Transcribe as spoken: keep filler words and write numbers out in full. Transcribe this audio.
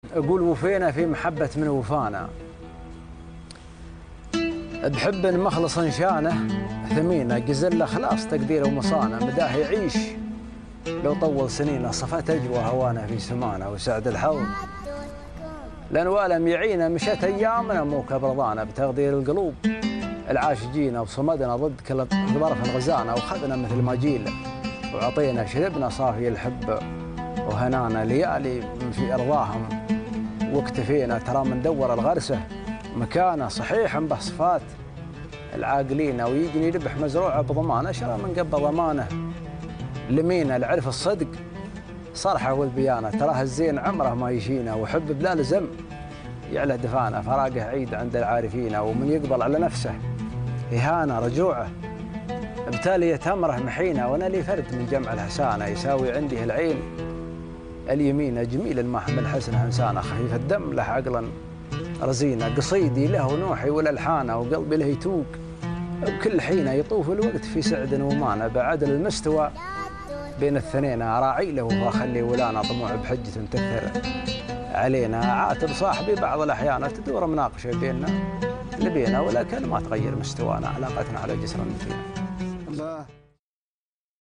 أقول وفينا في محبة من وفانا، بحب مخلص شانه ثمينه، قزله خلاص تقديره ومصانه، مداه يعيش لو طول سنينه، صفت أجوى هوانا في سمانه وسعد الحظ لأن والم يعينا، مشت أيامنا مو كبرضانا بتقدير القلوب العاشقين، وصمدنا ضد كل ظرف غزانا، وخذنا مثل ما جيل وعطينا شربنا صافي الحب وهنانا، ليالي في أرضاهم واكتفينا، ترى من دور الغرسة مكانه صحيح بصفات العاقلين، ويجني ربح مزروعه بضمانه، شرى من قبل ضمانه لمينا العرف الصدق صرحه والبيانه، تراه الزين عمره ما يشينا، وحب بلا لزم يعلى دفانه، فراقه عيد عند العارفين، ومن يقبل على نفسه إهانة رجوعه ابتالية أمره محينه، وأنا لي فرد من جمع الحسانة، يساوي عندي العين اليمين، جميل ما حمل حسنه إنسانه، خفيف الدم له عقلا رزينه، قصيدي له نوحي والألحانه، وقلبي له يتوق بكل حين، يطوف الوقت في سعد ومانه، بعدل المستوى بين الثنين، أراعي له وأخلي ولانا، طموع بحجة تكثر علينا، عاتب صاحبي بعض الأحيان، تدور مناقشة بيننا لبينا، ولكن ما تغير مستوانا، علاقتنا على جسر المتين.